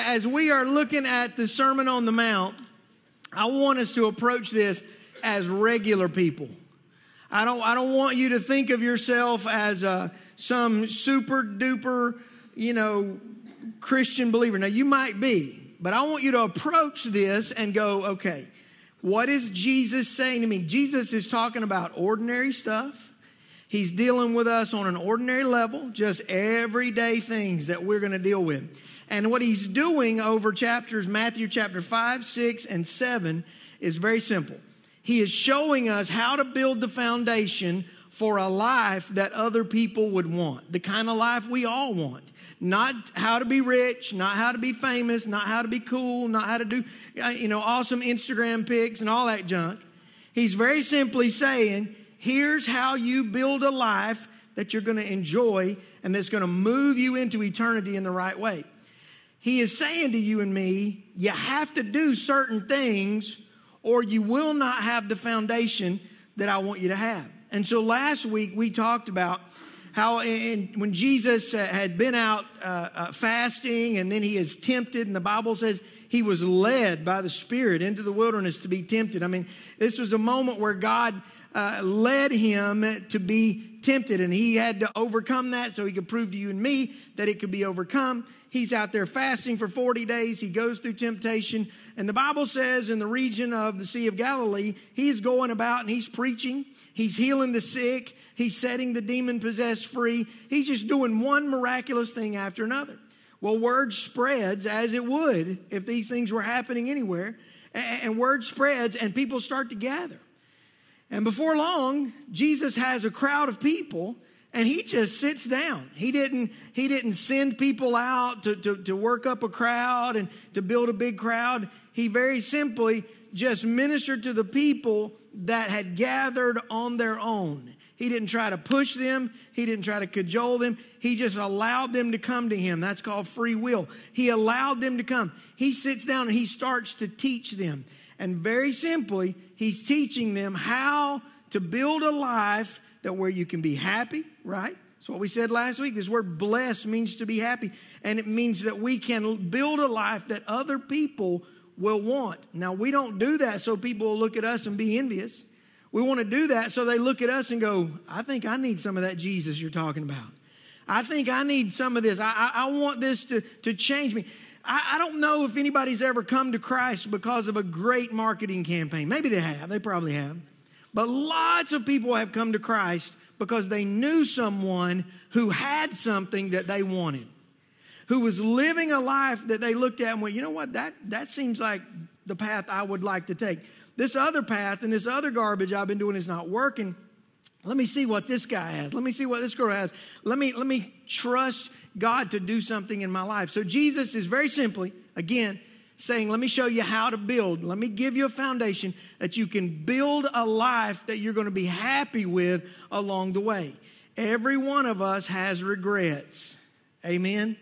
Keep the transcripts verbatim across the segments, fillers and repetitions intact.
As we are looking at the Sermon on the Mount, I want us to approach this as regular people. I don't, I don't want you to think of yourself as uh, some super duper, you know, Christian believer. Now, you might be, but I want you to approach this and go, okay, what is Jesus saying to me? Jesus is talking about ordinary stuff. He's dealing with us on an ordinary level, just everyday things that we're going to deal with. And what he's doing over chapters, Matthew chapter five, six, and seven, is very simple. He is showing us how to build the foundation for a life that other people would want. The kind of life we all want. Not how to be rich, not how to be famous, not how to be cool, not how to do, you know, awesome Instagram pics and all that junk. He's very simply saying, here's how you build a life that you're going to enjoy and that's going to move you into eternity in the right way. He is saying to you and me, you have to do certain things or you will not have the foundation that I want you to have. And so last week we talked about how in, when Jesus had been out uh, uh, fasting and then he is tempted, and the Bible says he was led by the Spirit into the wilderness to be tempted. I mean, this was a moment where God uh, led him to be tempted, and he had to overcome that so he could prove to you and me that it could be overcome. He's out there fasting for forty days. He goes through temptation. And the Bible says in the region of the Sea of Galilee, he's going about and he's preaching. He's healing the sick. He's setting the demon-possessed free. He's just doing one miraculous thing after another. Well, word spreads, as it would if these things were happening anywhere. And word spreads and people start to gather. And before long, Jesus has a crowd of people. And he just sits down. He didn't, he didn't send people out to, to, to work up a crowd and to build a big crowd. He very simply just ministered to the people that had gathered on their own. He didn't try to push them. He didn't try to cajole them. He just allowed them to come to him. That's called free will. He allowed them to come. He sits down and he starts to teach them. And very simply, he's teaching them how to build a life that where you can be happy, right? That's what we said last week. This word blessed means to be happy. And it means that we can build a life that other people will want. Now, we don't do that so people will look at us and be envious. We want to do that so they look at us and go, I think I need some of that Jesus you're talking about. I think I need some of this. I, I, I want this to, to change me. I, I don't know if anybody's ever come to Christ because of a great marketing campaign. Maybe they have. They probably have. But lots of people have come to Christ because they knew someone who had something that they wanted, who was living a life that they looked at and went, you know what, that, that seems like the path I would like to take. This other path and this other garbage I've been doing is not working. Let me see what this guy has. Let me see what this girl has. Let me, let me trust God to do something in my life. So Jesus is very simply, again, saying, let me show you how to build. Let me give you a foundation that you can build a life that you're going to be happy with along the way. Every one of us has regrets. Amen? Amen.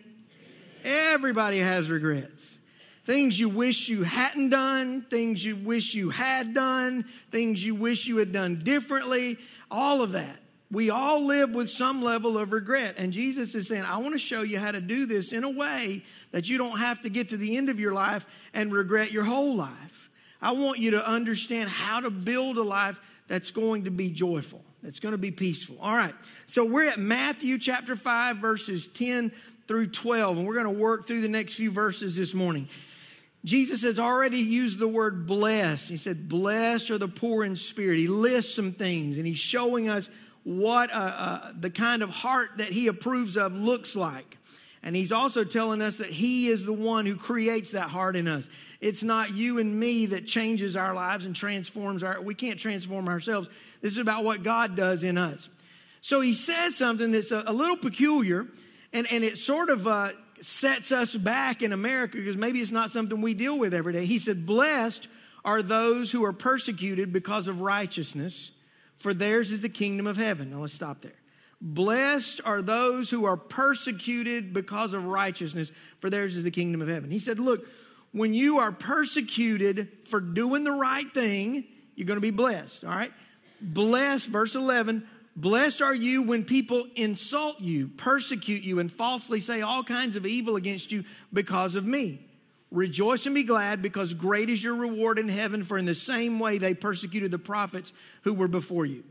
Everybody has regrets. Things you wish you hadn't done, things you wish you had done, things you wish you had done differently, all of that. We all live with some level of regret. And Jesus is saying, I want to show you how to do this in a way that you don't have to get to the end of your life and regret your whole life. I want you to understand how to build a life that's going to be joyful, that's going to be peaceful. All right, so we're at Matthew chapter five, verses ten through twelve, and we're going to work through the next few verses this morning. Jesus has already used the word blessed. He said, blessed are the poor in spirit. He lists some things, and he's showing us what uh, uh, the kind of heart that he approves of looks like. And he's also telling us that he is the one who creates that heart in us. It's not you and me that changes our lives and transforms our, we can't transform ourselves. This is about what God does in us. So he says something that's a, a little peculiar, and, and it sort of uh, sets us back in America because maybe it's not something we deal with every day. He said, blessed are those who are persecuted because of righteousness, for theirs is the kingdom of heaven. Now let's stop there. Blessed are those who are persecuted because of righteousness, for theirs is the kingdom of heaven. He said, look, when you are persecuted for doing the right thing, you're going to be blessed, all right? Blessed, verse eleven, blessed are you when people insult you, persecute you, and falsely say all kinds of evil against you because of me. Rejoice and be glad, because great is your reward in heaven, for in the same way they persecuted the prophets who were before you.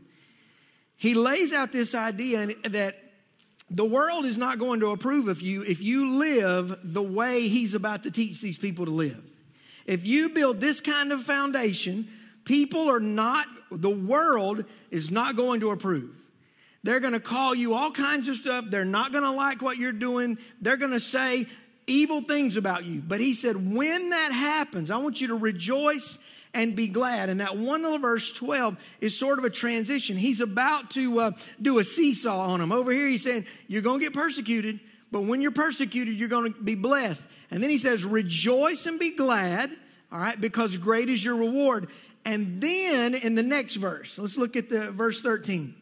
He lays out this idea that the world is not going to approve of you if you live the way he's about to teach these people to live. If you build this kind of foundation, people are not, the world is not going to approve. They're going to call you all kinds of stuff. They're not going to like what you're doing. They're going to say evil things about you. But he said, when that happens, I want you to rejoice and be glad. And that one little verse twelve is sort of a transition. He's about to uh, do a seesaw on them. Over here he's saying, you're going to get persecuted, but when you're persecuted, you're going to be blessed. And then he says, rejoice and be glad, all right, because great is your reward. And then in the next verse, let's look at the verse thirteen.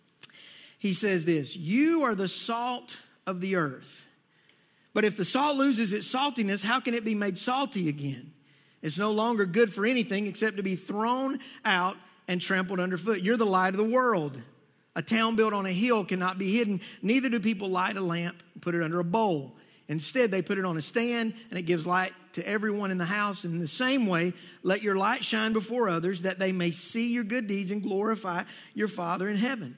He says this, you are the salt of the earth. But if the salt loses its saltiness, how can it be made salty again? It's no longer good for anything except to be thrown out and trampled underfoot. You're the light of the world. A town built on a hill cannot be hidden. Neither do people light a lamp and put it under a bowl. Instead, they put it on a stand, and it gives light to everyone in the house. And in the same way, let your light shine before others, that they may see your good deeds and glorify your Father in heaven.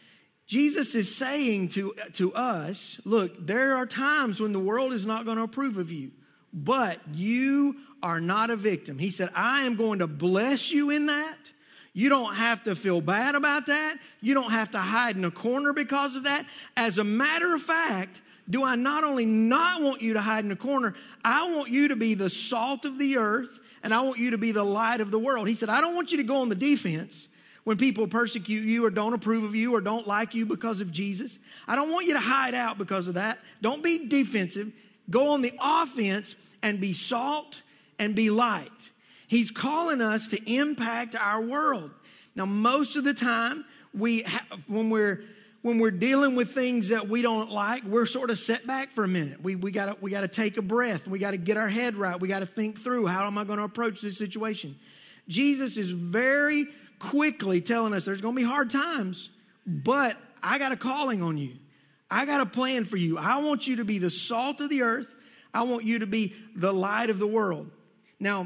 Jesus is saying to, to us, look, there are times when the world is not going to approve of you, but you are not a victim. He said, I am going to bless you in that. You don't have to feel bad about that. You don't have to hide in a corner because of that. As a matter of fact, do I not only not want you to hide in a corner, I want you to be the salt of the earth, and I want you to be the light of the world. He said, I don't want you to go on the defense when people persecute you or don't approve of you or don't like you because of Jesus. I don't want you to hide out because of that. Don't be defensive. Go on the offense and be salt and be light. He's calling us to impact our world. Now, most of the time, we ha- when we're when we're dealing with things that we don't like, we're sort of set back for a minute. We we got we got to take a breath. We got to get our head right. We got to think through, how am I going to approach this situation? Jesus is very quickly telling us there's going to be hard times, but I got a calling on you. I got a plan for you. I want you to be the salt of the earth. I want you to be the light of the world. Now,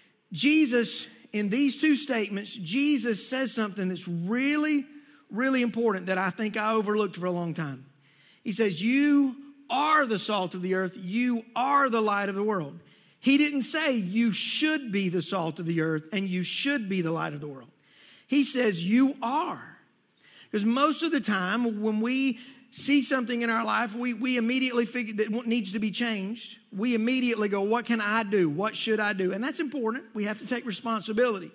Jesus, in these two statements, Jesus says something that's really, really important that I think I overlooked for a long time. He says, you are the salt of the earth. You are the light of the world. He didn't say you should be the salt of the earth and you should be the light of the world. He says you are. Because most of the time when we see something in our life, we, we immediately figure that needs to be changed. We immediately go, what can I do? What should I do? And that's important. We have to take responsibility.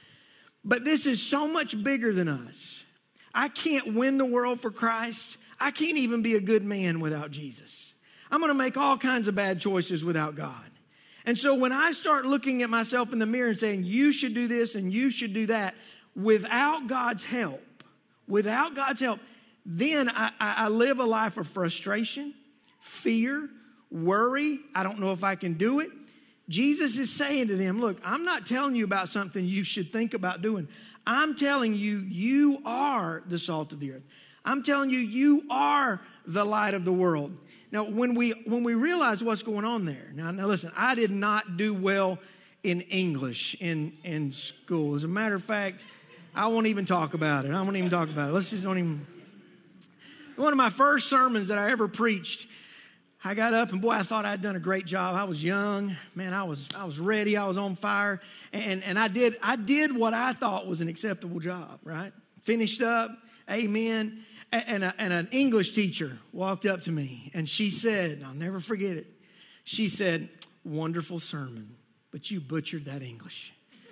But this is so much bigger than us. I can't win the world for Christ. I can't even be a good man without Jesus. I'm going to make all kinds of bad choices without God. And so when I start looking at myself in the mirror and saying, you should do this and you should do that, without God's help, without God's help, then I, I live a life of frustration, fear, worry. I don't know if I can do it. Jesus is saying to them, look, I'm not telling you about something you should think about doing. I'm telling you, you are the salt of the earth. I'm telling you, you are the light of the world. Now, when we when we realize what's going on there, now, now listen, I did not do well in English in, in school. As a matter of fact, I won't even talk about it. I won't even talk about it. Let's just don't even. One of my first sermons that I ever preached, I got up and boy, I thought I'd done a great job. I was young, man. I was I was ready. I was on fire, and and I did I did what I thought was an acceptable job. Right, finished up, amen. And, a, and an English teacher walked up to me and she said, and I'll never forget it. She said, "Wonderful sermon, but you butchered that English."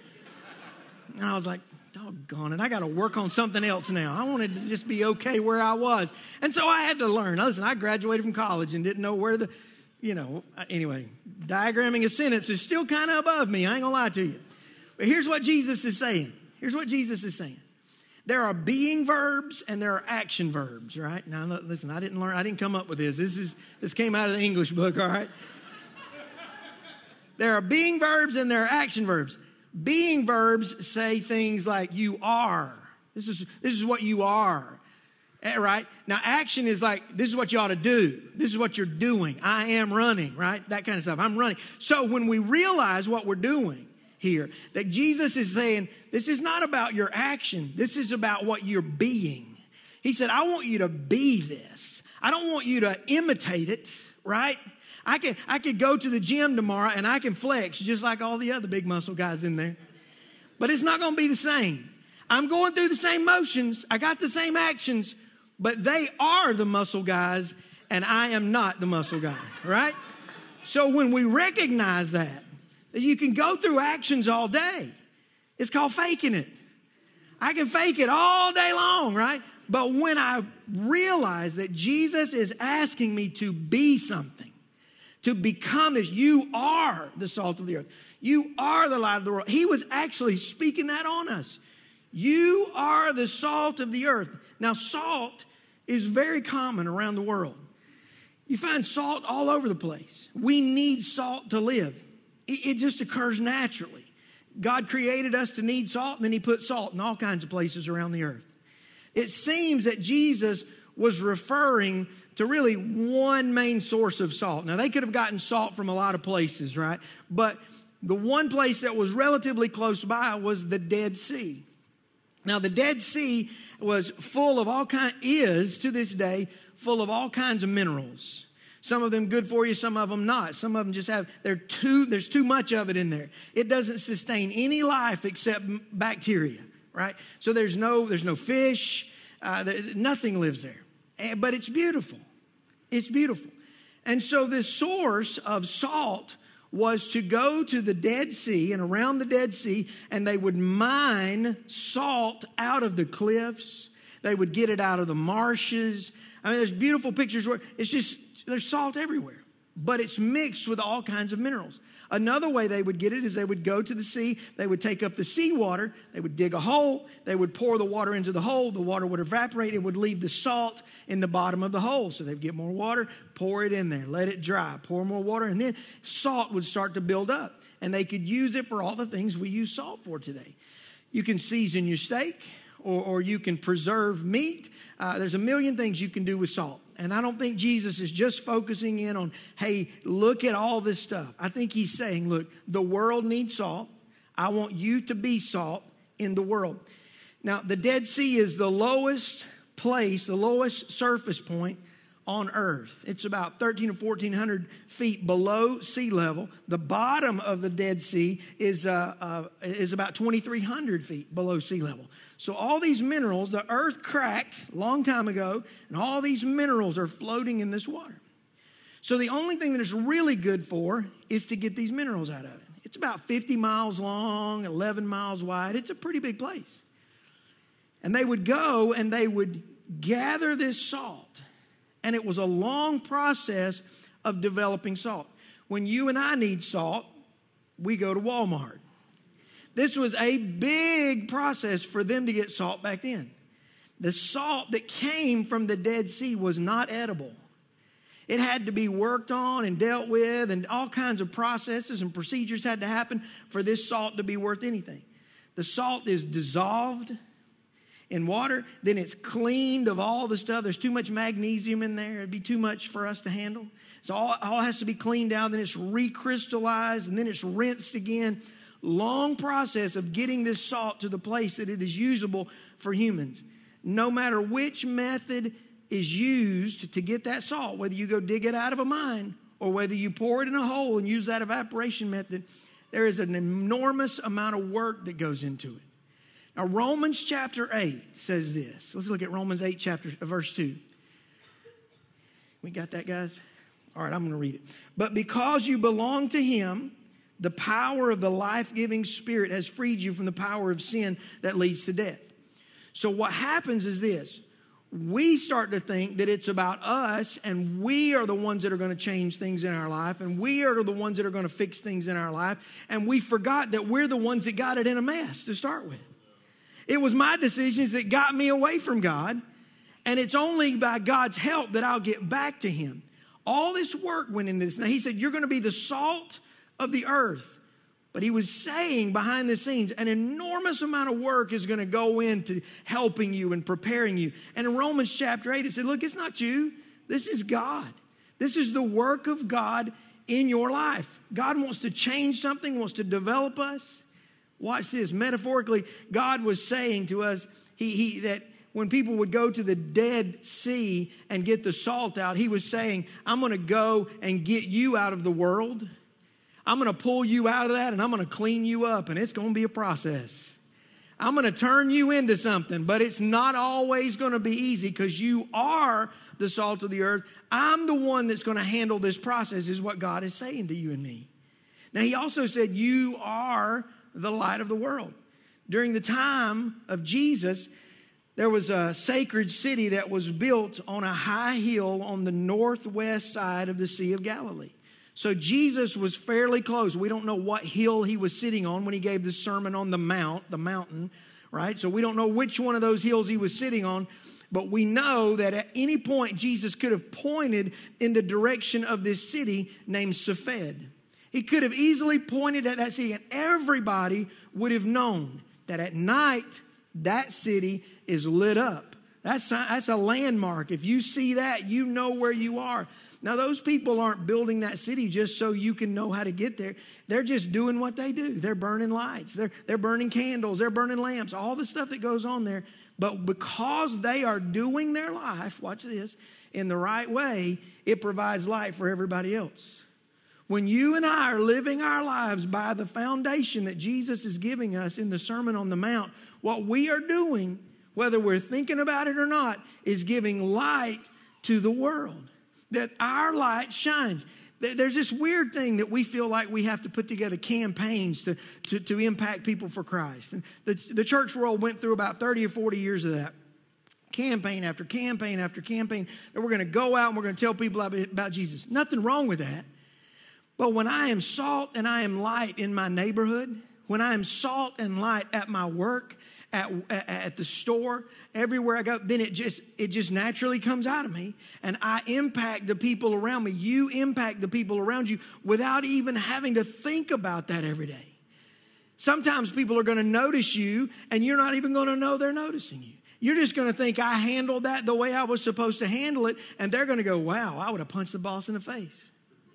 And I was like, doggone it, I got to work on something else now. I wanted to just be okay where I was. And so I had to learn. Now, listen, I graduated from college and didn't know where the, you know, anyway, diagramming a sentence is still kind of above me. I ain't going to lie to you. But here's what Jesus is saying. Here's what Jesus is saying. There are being verbs and there are action verbs, right? Now, listen, I didn't learn, I didn't come up with this. This is this came out of the English book, all right? There are being verbs and there are action verbs. Being verbs say things like you are. This is, this is what you are. Right? Now, action is like, this is what you ought to do. This is what you're doing. I am running, right? That kind of stuff. I'm running. So when we realize what we're doing here, that Jesus is saying, this is not about your action. This is about what you're being. He said, I want you to be this. I don't want you to imitate it, right? I can, I could go to the gym tomorrow and I can flex just like all the other big muscle guys in there. But it's not going to be the same. I'm going through the same motions. I got the same actions. But they are the muscle guys, and I am not the muscle guy, right? So when we recognize that, that you can go through actions all day. It's called faking it. I can fake it all day long, right? But when I realize that Jesus is asking me to be something, to become this, you are the salt of the earth. You are the light of the world. He was actually speaking that on us. You are the salt of the earth. Now, salt is very common around the world. You find salt all over the place. We need salt to live. It, it just occurs naturally. God created us to need salt, and then he put salt in all kinds of places around the earth. It seems that Jesus was referring to really one main source of salt. Now, they could have gotten salt from a lot of places, right? But the one place that was relatively close by was the Dead Sea. Now, the Dead Sea was full of all kinds, is to this day, full of all kinds of minerals. Some of them good for you, some of them not. Some of them just have, they're too, there's too much of it in there. It doesn't sustain any life except bacteria, right? So there's no, there's no fish, uh, there, nothing lives there. But it's beautiful. It's beautiful. And so this source of salt was to go to the Dead Sea and around the Dead Sea, and they would mine salt out of the cliffs. They would get it out of the marshes. I mean, there's beautiful pictures where it's just, there's salt everywhere, but it's mixed with all kinds of minerals. Another way they would get it is they would go to the sea. They would take up the seawater. They would dig a hole. They would pour the water into the hole. The water would evaporate. It would leave the salt in the bottom of the hole. So they'd get more water, pour it in there, let it dry, pour more water, and then salt would start to build up. And they could use it for all the things we use salt for today. You can season your steak, or, or you can preserve meat. Uh, there's a million things you can do with salt. And I don't think Jesus is just focusing in on, hey, look at all this stuff. I think he's saying, look, the world needs salt. I want you to be salt in the world. Now, the Dead Sea is the lowest place, the lowest surface point on earth. It's about thirteen or fourteen hundred feet below sea level. The bottom of the Dead Sea is, uh, uh, is about twenty-three hundred feet below sea level. So all these minerals, the earth cracked a long time ago, and all these minerals are floating in this water. So the only thing that it's really good for is to get these minerals out of it. It's about fifty miles long, eleven miles wide. It's a pretty big place. And they would go and they would gather this salt. And it was a long process of developing salt. When you and I need salt, we go to Walmart. This was a big process for them to get salt back then. The salt that came from the Dead Sea was not edible. It had to be worked on and dealt with, and all kinds of processes and procedures had to happen for this salt to be worth anything. The salt is dissolved in water, then it's cleaned of all the stuff. There's too much magnesium in there. It'd be too much for us to handle. So all, all has to be cleaned out, then it's recrystallized, and then it's rinsed again. Long process of getting this salt to the place that it is usable for humans. No matter which method is used to get that salt, whether you go dig it out of a mine or whether you pour it in a hole and use that evaporation method, there is an enormous amount of work that goes into it. Now, Romans chapter eight says this. Let's look at Romans eight, chapter, verse two. We got that, guys? All right, I'm going to read it. But because you belong to him, the power of the life-giving Spirit has freed you from the power of sin that leads to death. So what happens is this. We start to think that it's about us, and we are the ones that are going to change things in our life, and we are the ones that are going to fix things in our life, and we forgot that we're the ones that got it in a mess to start with. It was my decisions that got me away from God, and it's only by God's help that I'll get back to him. All this work went into this. Now, he said, you're going to be the salt of the earth. But he was saying behind the scenes, an enormous amount of work is going to go into helping you and preparing you. And in Romans chapter eight, it said, look, it's not you. This is God. This is the work of God in your life. God wants to change something, wants to develop us. Watch this. Metaphorically, God was saying to us he, he, that when people would go to the Dead Sea and get the salt out, he was saying, I'm going to go and get you out of the world. I'm going to pull you out of that and I'm going to clean you up, and it's going to be a process. I'm going to turn you into something, but it's not always going to be easy because you are the salt of the earth. I'm the one that's going to handle this process, is what God is saying to you and me. Now, he also said, you are the light of the world. During the time of Jesus, there was a sacred city that was built on a high hill on the northwest side of the Sea of Galilee. So Jesus was fairly close. We don't know what hill he was sitting on when he gave the Sermon on the Mount, the mountain, right? So we don't know which one of those hills he was sitting on, but we know that at any point Jesus could have pointed in the direction of this city named Safed. He could have easily pointed at that city, and everybody would have known that at night that city is lit up. That's, that's a landmark. If you see that, you know where you are. Now, those people aren't building that city just so you can know how to get there. They're just doing what they do. They're burning lights. They're, they're burning candles. They're burning lamps, all the stuff that goes on there. But because they are doing their life, watch this, in the right way, it provides light for everybody else. When you and I are living our lives by the foundation that Jesus is giving us in the Sermon on the Mount, what we are doing, whether we're thinking about it or not, is giving light to the world. That our light shines. There's this weird thing that we feel like we have to put together campaigns to, to, to impact people for Christ. And the, the church world went through about thirty or forty years of that. Campaign after campaign after campaign. That we're going to go out and we're going to tell people about Jesus. Nothing wrong with that. But when I am salt and I am light in my neighborhood, when I am salt and light at my work, At, at the store, everywhere I go, then it just it just naturally comes out of me, and I impact the people around me. You impact the people around you without even having to think about that every day. Sometimes people are going to notice you, and you're not even going to know they're noticing you. You're just going to think, I handled that the way I was supposed to handle it, and they're going to go, wow, I would have punched the boss in the face.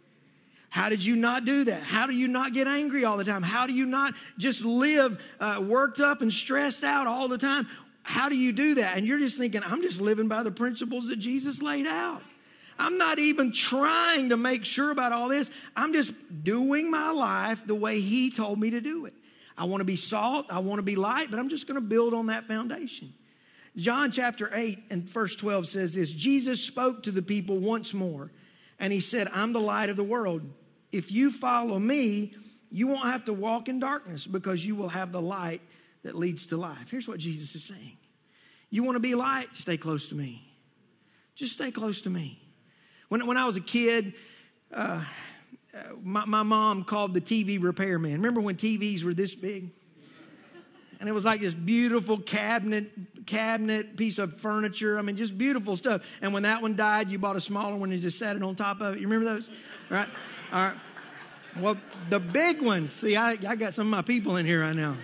How did you not do that? How do you not get angry all the time? How do you not just live uh, worked up and stressed out all the time? How do you do that? And you're just thinking, I'm just living by the principles that Jesus laid out. I'm not even trying to make sure about all this. I'm just doing my life the way he told me to do it. I want to be salt. I want to be light, but I'm just going to build on that foundation. John chapter eight and verse twelve says this: Jesus spoke to the people once more, and he said, I'm the light of the world. If you follow me, you won't have to walk in darkness because you will have the light that leads to life. Here's what Jesus is saying. You want to be light? Stay close to me. Just stay close to me. When, when I was a kid, uh, my, my mom called the T V repairman. Remember when T Vs were this big? And it was like this beautiful cabinet, cabinet piece of furniture. I mean, just beautiful stuff. And when that one died, you bought a smaller one and just sat it on top of it. You remember those? Right? All right. Well, the big ones. See, I, I got some of my people in here right now.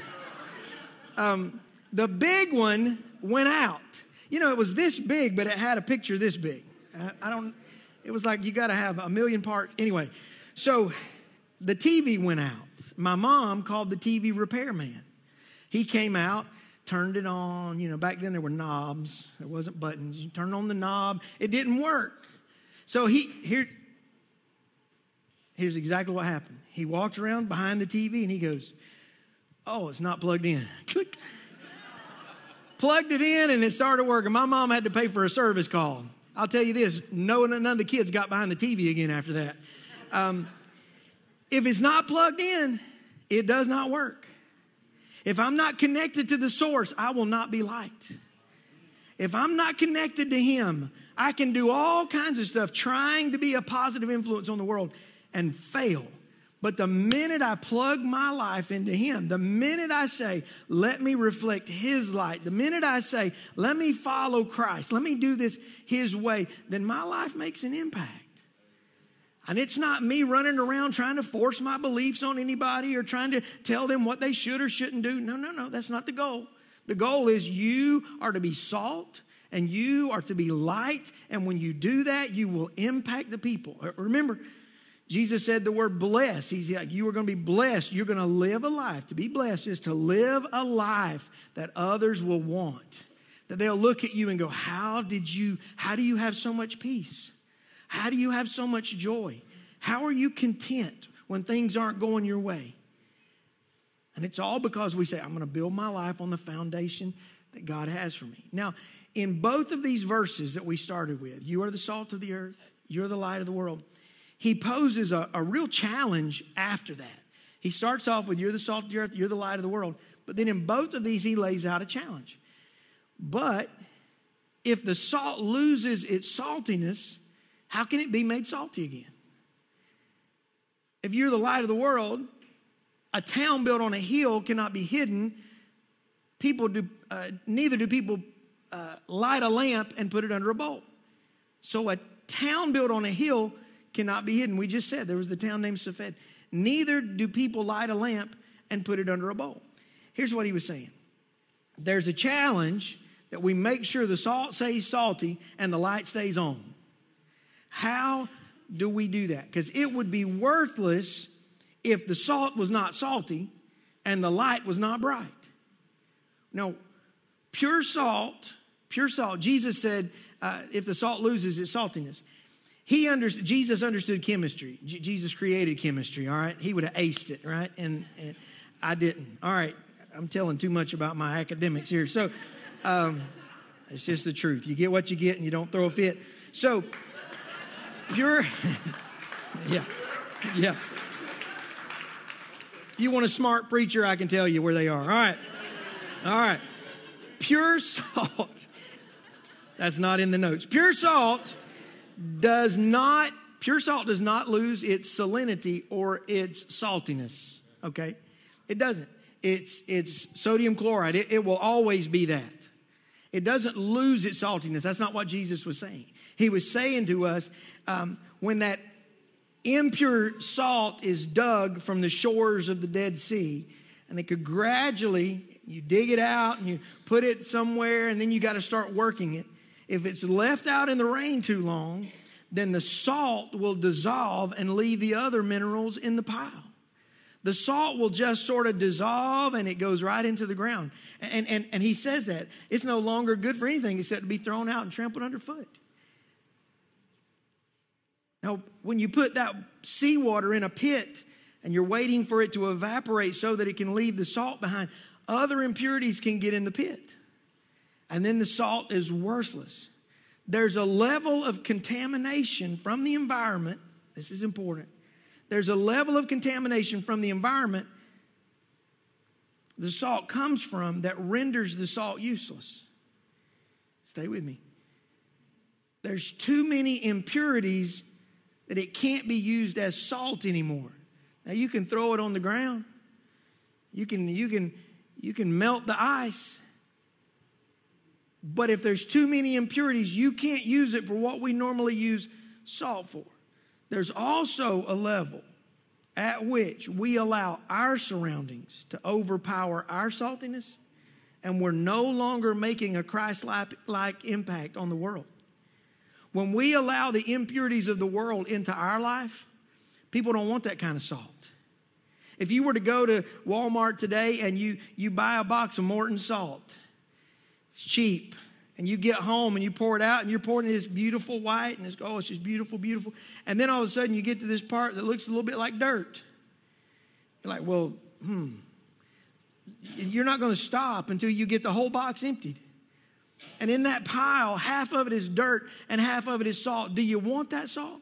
Um, the big one went out. You know, it was this big, but it had a picture this big. I, I don't, it was like you got to have a million parts. Anyway, so the T V went out. My mom called the T V repairman. He came out, turned it on. You know, back then there were knobs. There wasn't buttons. You turned on the knob. It didn't work. So he here, here's exactly what happened. He walked around behind the T V and he goes, oh, it's not plugged in. Click. Plugged it in and it started working. My mom had to pay for a service call. I'll tell you this, no, none of the kids got behind the T V again after that. Um, if it's not plugged in, it does not work. If I'm not connected to the source, I will not be light. If I'm not connected to him, I can do all kinds of stuff trying to be a positive influence on the world and fail. But the minute I plug my life into him, the minute I say, let me reflect his light, the minute I say, let me follow Christ, let me do this his way, then my life makes an impact. And it's not me running around trying to force my beliefs on anybody or trying to tell them what they should or shouldn't do. No, no, no, that's not the goal. The goal is you are to be salt and you are to be light. And when you do that, you will impact the people. Remember, Jesus said the word blessed. He's like, you are going to be blessed. You're going to live a life. To be blessed is to live a life that others will want. That they'll look at you and go, how did you, how do you have so much peace? How do you have so much joy? How are you content when things aren't going your way? And it's all because we say, I'm going to build my life on the foundation that God has for me. Now, in both of these verses that we started with, you are the salt of the earth, you're the light of the world, he poses a, a real challenge after that. He starts off with, you're the salt of the earth, you're the light of the world. But then in both of these, he lays out a challenge. But if the salt loses its saltiness, how can it be made salty again? If you're the light of the world, a town built on a hill cannot be hidden. People do, uh, neither do people uh, light a lamp and put it under a bowl. So a town built on a hill cannot be hidden. We just said there was the town named Safed. Neither do people light a lamp and put it under a bowl. Here's what he was saying. There's a challenge that we make sure the salt stays salty and the light stays on. How do we do that? Because it would be worthless if the salt was not salty and the light was not bright. No, pure salt, pure salt. Jesus said, uh, if the salt loses its saltiness. He understood, Jesus understood chemistry. J- Jesus created chemistry, all right? He would have aced it, right? And, and I didn't. All right, I'm telling too much about my academics here. So um, it's just the truth. You get what you get and you don't throw a fit. So pure, yeah, yeah. You want a smart preacher, I can tell you where they are. All right, all right. Pure salt, that's not in the notes. Pure salt does not, pure salt does not lose its salinity or its saltiness, okay? It doesn't. It's, it's sodium chloride. It, it will always be that. It doesn't lose its saltiness. That's not what Jesus was saying. He was saying to us, um, when that impure salt is dug from the shores of the Dead Sea, and it could gradually, you dig it out and you put it somewhere, and then you got to start working it. If it's left out in the rain too long, then the salt will dissolve and leave the other minerals in the pile. The salt will just sort of dissolve and it goes right into the ground. And, and, and he says that it's no longer good for anything except to be thrown out and trampled underfoot. Now, when you put that seawater in a pit and you're waiting for it to evaporate so that it can leave the salt behind, other impurities can get in the pit. And then the salt is worthless. There's a level of contamination from the environment. This is important. There's a level of contamination from the environment the salt comes from that renders the salt useless. Stay with me. There's too many impurities that it can't be used as salt anymore. Now you can throw it on the ground. You can, you can, you can melt the ice. But if there's too many impurities, you can't use it for what we normally use salt for. There's also a level at which we allow our surroundings to overpower our saltiness, and we're no longer making a Christ-like impact on the world. When we allow the impurities of the world into our life, people don't want that kind of salt. If you were to go to Walmart today and you, you buy a box of Morton salt, it's cheap. And you get home and you pour it out and you're pouring this beautiful white and it's, oh, it's just beautiful, beautiful. And then all of a sudden you get to this part that looks a little bit like dirt. You're like, well, hmm. You're not going to stop until you get the whole box emptied. And in that pile, half of it is dirt and half of it is salt. Do you want that salt?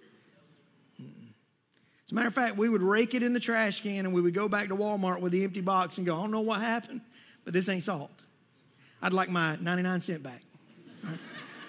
As a matter of fact, we would rake it in the trash can and we would go back to Walmart with the empty box and go, I don't know what happened, but this ain't salt. I'd like my ninety-nine cent back. Right?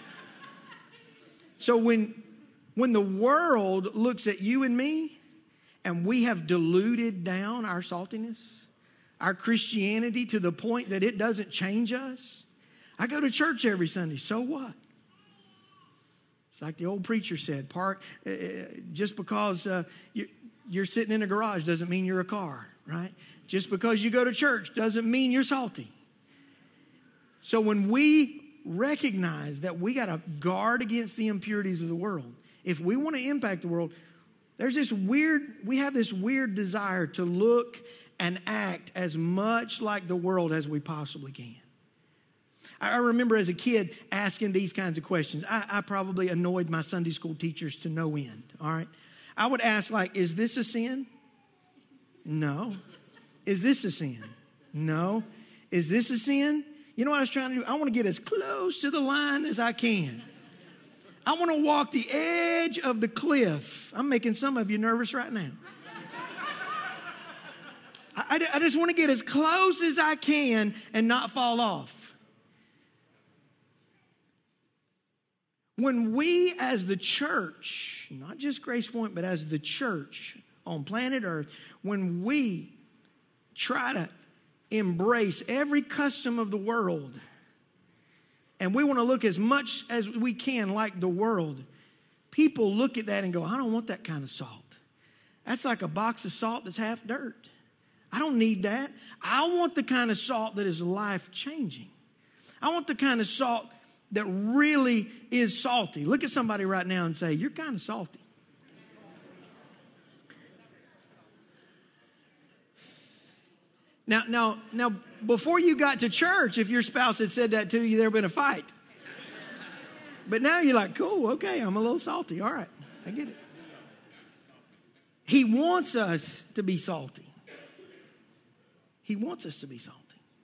So when, when the world looks at you and me and we have diluted down our saltiness, our Christianity to the point that it doesn't change us. I go to church every Sunday. So what? It's like the old preacher said, park, uh, just because uh, you, you're sitting in a garage doesn't mean you're a car, right? Just because you go to church doesn't mean you're salty. So when we recognize that we got to guard against the impurities of the world, if we want to impact the world, there's this weird, we have this weird desire to look and act as much like the world as we possibly can. I remember as a kid asking these kinds of questions. I, I probably annoyed my Sunday school teachers to no end, all right? I would ask like, is this a sin? No. Is this a sin? No. Is this a sin? You know what I was trying to do? I want to get as close to the line as I can. I want to walk the edge of the cliff. I'm making some of you nervous right now. I, I just want to get as close as I can and not fall off. When we as the church, not just Grace Point, but as the church on planet Earth, when we try to embrace every custom of the world, and we want to look as much as we can like the world, people look at that and go, I don't want that kind of salt. That's like a box of salt that's half dirt. I don't need that. I want the kind of salt that is life-changing. I want the kind of salt that really is salty. Look at somebody right now and say, you're kind of salty. Now, now, now, before you got to church, if your spouse had said that to you, there would have been a fight. But now you're like, cool, okay, I'm a little salty. All right, I get it. He wants us to be salty. He wants us to be salty.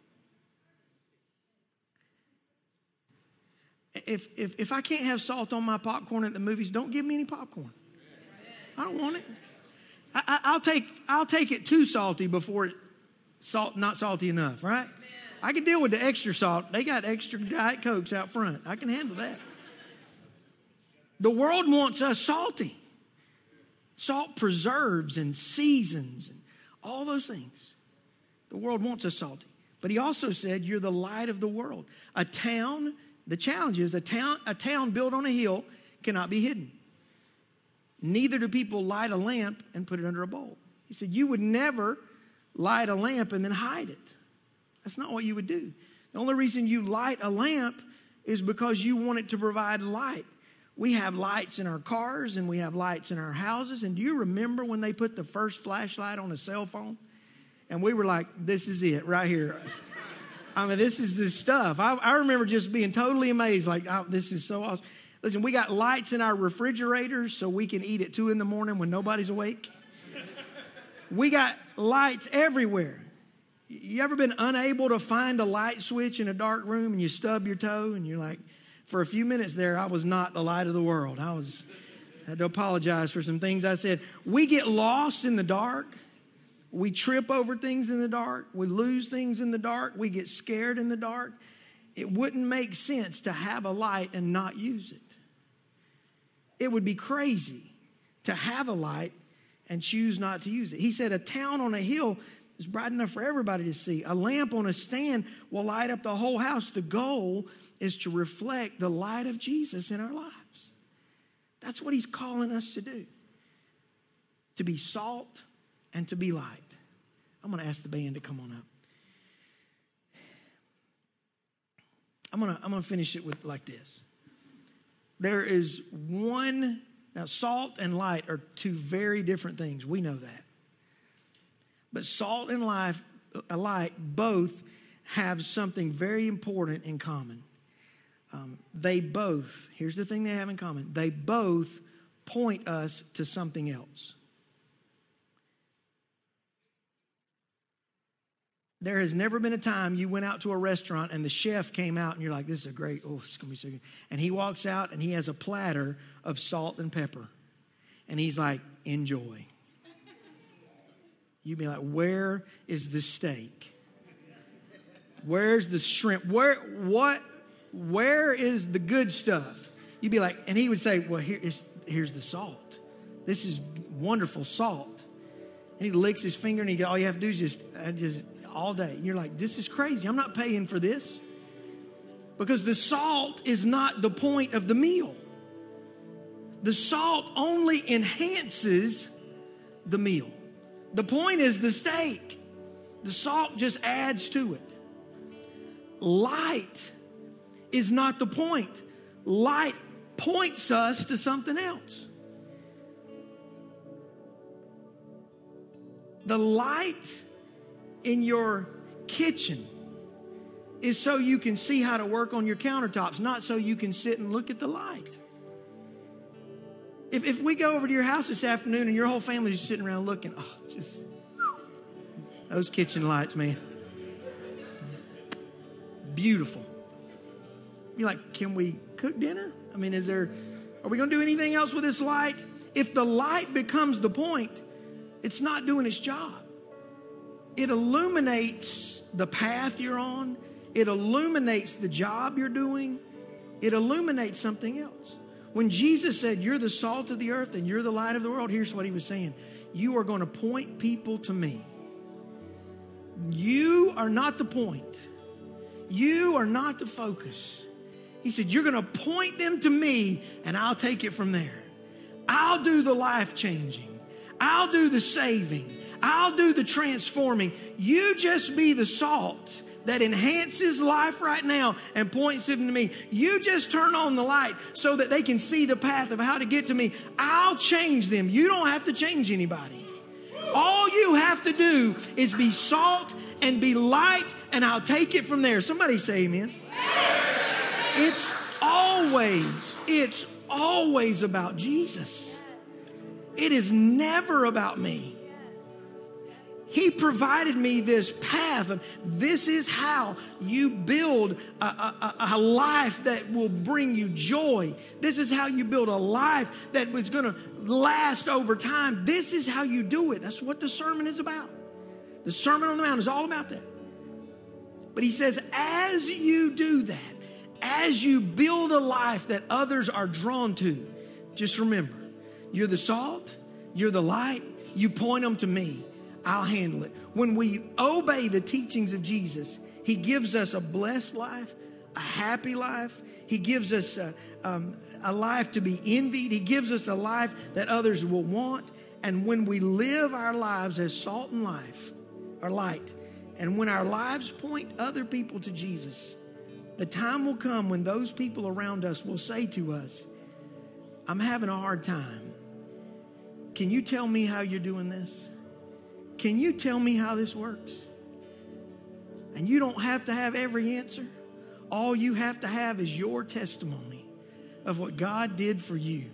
If, if, if I can't have salt on my popcorn at the movies, don't give me any popcorn. I don't want it. I, I, I'll take I'll take it too salty before it's salt not salty enough, right? I can deal with the extra salt. They got extra Diet Cokes out front. I can handle that. The world wants us salty. Salt preserves and seasons and all those things. The world wants us salty. But he also said, you're the light of the world. A town, the challenge is a town, a town built on a hill cannot be hidden. Neither do people light a lamp and put it under a bowl. He said, you would never light a lamp and then hide it. That's not what you would do. The only reason you light a lamp is because you want it to provide light. We have lights in our cars and we have lights in our houses. And do you remember when they put the first flashlight on a cell phone? And we were like, this is it right here. I mean, this is the stuff. I, I remember just being totally amazed, like, oh, this is so awesome. Listen, we got lights in our refrigerators so we can eat at two in the morning when nobody's awake. We got lights everywhere. You ever been unable to find a light switch in a dark room and you stub your toe and you're like, for a few minutes there, I was not the light of the world. I was, I had to apologize for some things I said. We get lost in the dark. We trip over things in the dark. We lose things in the dark. We get scared in the dark. It wouldn't make sense to have a light and not use it. It would be crazy to have a light and choose not to use it. He said a town on a hill is bright enough for everybody to see. A lamp on a stand will light up the whole house. The goal is to reflect the light of Jesus in our lives. That's what he's calling us to do. To be salt and to be light. I'm going to ask the band to come on up. I'm going to, I'm going to finish it with like this. There is one, now salt and light are two very different things. We know that. But salt and life, light both have something very important in common. Um, they both, here's the thing they have in common. They both point us to something else. There has never been a time you went out to a restaurant and the chef came out and you're like, this is a great, oh, it's going to be so good. And he walks out and he has a platter of salt and pepper. And he's like, enjoy. You'd be like, where is the steak? Where's the shrimp? Where, what, where is the good stuff? You'd be like, and he would say, well, here is, here's the salt. This is wonderful salt. And he licks his finger and he goes, all you have to do is just, I just, all day. And you're like, this is crazy. I'm not paying for this. Because the salt is not the point of the meal. The salt only enhances the meal. The point is the steak. The salt just adds to it. Light is not the point. Light points us to something else. The light in your kitchen is so you can see how to work on your countertops, not so you can sit and look at the light. If, if we go over to your house this afternoon and your whole family's just sitting around looking, oh, just those kitchen lights, man. Beautiful. You're like, can we cook dinner? I mean, is there, are we going to do anything else with this light? If the light becomes the point, it's not doing its job. It illuminates the path you're on. It illuminates the job you're doing. It illuminates something else. When Jesus said, you're the salt of the earth and you're the light of the world, here's what he was saying. You are going to point people to me. You are not the point. You are not the focus. He said, you're going to point them to me and I'll take it from there. I'll do the life changing. I'll do the saving. I'll do the transforming. You just be the salt that enhances life right now and points them to me. You just turn on the light so that they can see the path of how to get to me. I'll change them. You don't have to change anybody. All you have to do is be salt and be light, and I'll take it from there. Somebody say amen. It's always, it's always about Jesus. It is never about me. He provided me this path of this is how you build a, a, a life that will bring you joy. This is how you build a life that is going to last over time. This is how you do it. That's what the sermon is about. The Sermon on the Mount is all about that. But he says, as you do that, as you build a life that others are drawn to, just remember, you're the salt, you're the light, you point them to me. I'll handle it. When we obey the teachings of Jesus, he gives us a blessed life, a happy life. He gives us a, um, a life to be envied. He gives us a life that others will want. And when we live our lives as salt and life, or light, and when our lives point other people to Jesus, the time will come when those people around us will say to us, I'm having a hard time. Can you tell me how you're doing this? Can you tell me how this works? And you don't have to have every answer. All you have to have is your testimony of what God did for you.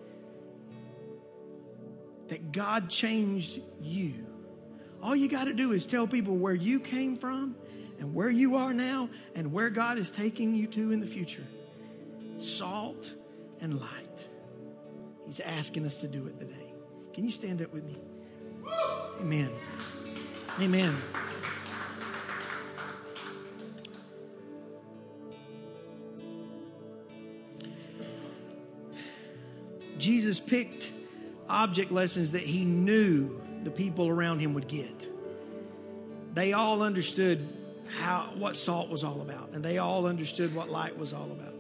That God changed you. All you got to do is tell people where you came from and where you are now and where God is taking you to in the future. Salt and light. He's asking us to do it today. Can you stand up with me? Amen. Amen. Jesus picked object lessons that he knew the people around him would get. They all understood how what salt was all about, and they all understood what light was all about.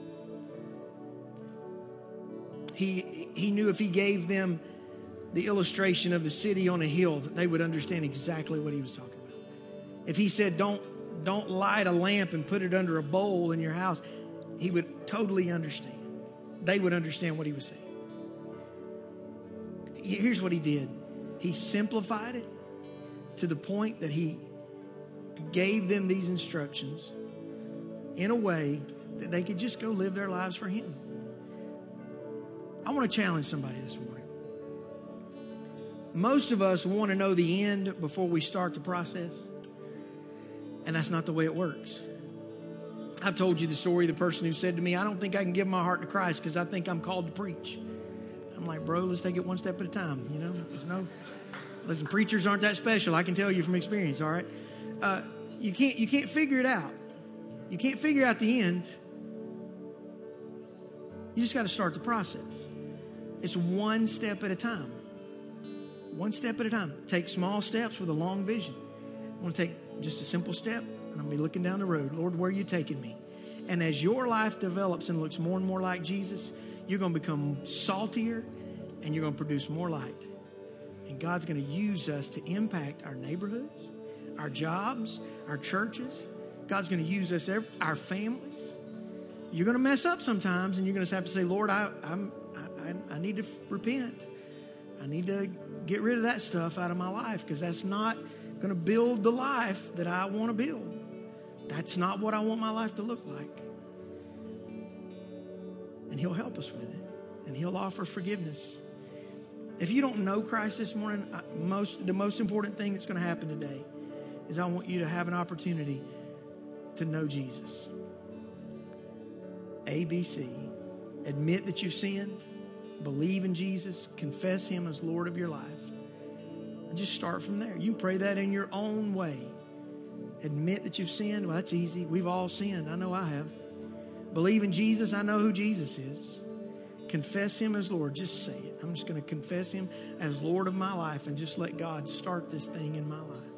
He he knew if he gave them the illustration of the city on a hill, that they would understand exactly what he was talking about. If he said, don't, don't light a lamp and put it under a bowl in your house, he would totally understand. They would understand what he was saying. Here's what he did. He simplified it to the point that he gave them these instructions in a way that they could just go live their lives for him. I want to challenge somebody this morning. Most of us want to know the end before we start the process. And that's not the way it works. I've told you the story of the person who said to me, I don't think I can give my heart to Christ because I think I'm called to preach. I'm like, bro, let's take it one step at a time. You know, there's no, listen, preachers aren't that special. I can tell you from experience, all right? Uh, you can't, you can't figure it out. You can't figure out the end. You just got to start the process. It's one step at a time. One step at a time. Take small steps with a long vision. I want to take just a simple step, and I'm going to be looking down the road. Lord, where are you taking me? And as your life develops and looks more and more like Jesus, you're going to become saltier and you're going to produce more light. And God's going to use us to impact our neighborhoods, our jobs, our churches. God's going to use us, our families. You're going to mess up sometimes, and you're going to have to say, Lord, I, I'm, I, I need to repent. I need to get rid of that stuff out of my life because that's not going to build the life that I want to build. That's not what I want my life to look like. And He'll help us with it, and He'll offer forgiveness. If you don't know Christ this morning, most the most important thing that's going to happen today is I want you to have an opportunity to know Jesus. A B C. Admit that you've sinned. Believe in Jesus. Confess Him as Lord of your life. And just start from there. You can pray that in your own way. Admit that you've sinned. Well, that's easy. We've all sinned. I know I have. Believe in Jesus. I know who Jesus is. Confess Him as Lord. Just say it. I'm just going to confess Him as Lord of my life and just let God start this thing in my life.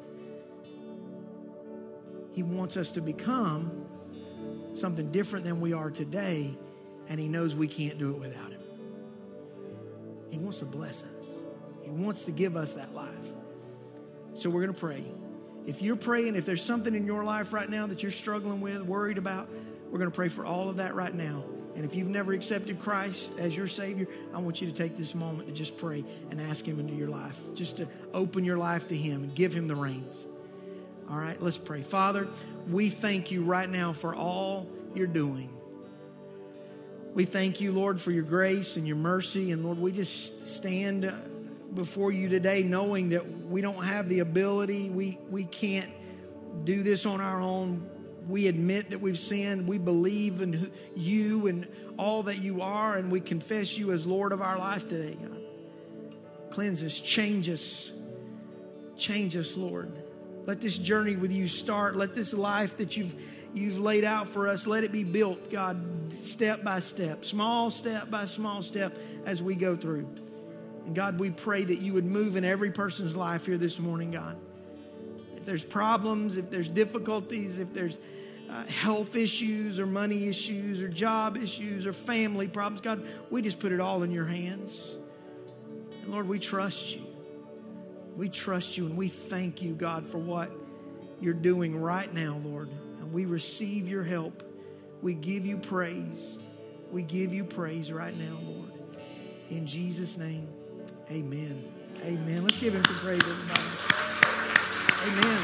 He wants us to become something different than we are today, and He knows we can't do it without Him. He wants to bless us. He wants to give us that life. So we're going to pray. If you're praying, if there's something in your life right now that you're struggling with, worried about, we're going to pray for all of that right now. And if you've never accepted Christ as your Savior, I want you to take this moment to just pray and ask Him into your life. Just to open your life to Him and give Him the reins. All right, let's pray. Father, we thank You right now for all You're doing. We thank You, Lord, for Your grace and Your mercy. And Lord, we just stand before You today knowing that we don't have the ability. We, we can't do this on our own. We admit that we've sinned. We believe in You and all that You are. And we confess You as Lord of our life today, God. Cleanse us, change us. Change us, Lord. Let this journey with You start. Let this life that You've You've laid out for us, let it be built, God, step by step, small step by small step as we go through. And God, we pray that You would move in every person's life here this morning, God. If there's problems, if there's difficulties, if there's uh, health issues or money issues or job issues or family problems, God, we just put it all in Your hands. And Lord, we trust You. We trust You and we thank You, God, for what You're doing right now, Lord. And we receive Your help. We give You praise. We give You praise right now, Lord. In Jesus' name, amen. Amen. Let's give Him some praise, everybody. Amen.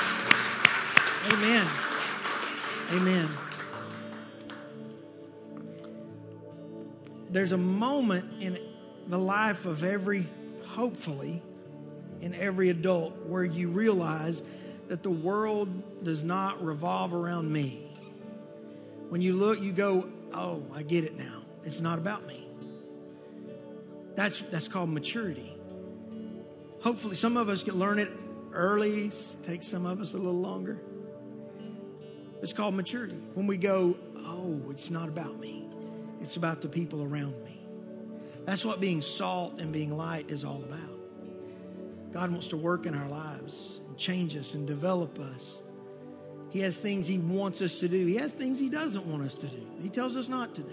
Amen. Amen. There's a moment in the life of every, hopefully, in every adult where you realize that the world does not revolve around me. When you look, you go, oh, I get it now. It's not about me. That's, that's called maturity. Hopefully some of us can learn it early. It takes some of us a little longer. It's called maturity. When we go, oh, it's not about me. It's about the people around me. That's what being salt and being light is all about. God wants to work in our lives and change us and develop us. He has things He wants us to do. He has things He doesn't want us to do. He tells us not to do.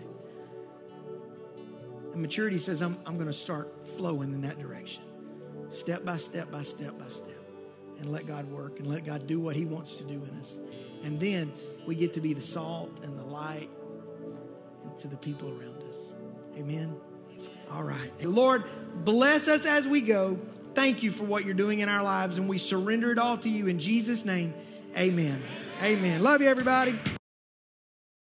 And maturity says, I'm, I'm going to start flowing in that direction. Step by step by step by step. And let God work and let God do what He wants to do in us. And then we get to be the salt and the light to the people around us. Amen. All right. Lord, bless us as we go. Thank You for what You're doing in our lives, and we surrender it all to You in Jesus' name. Amen. Amen. Love you, everybody.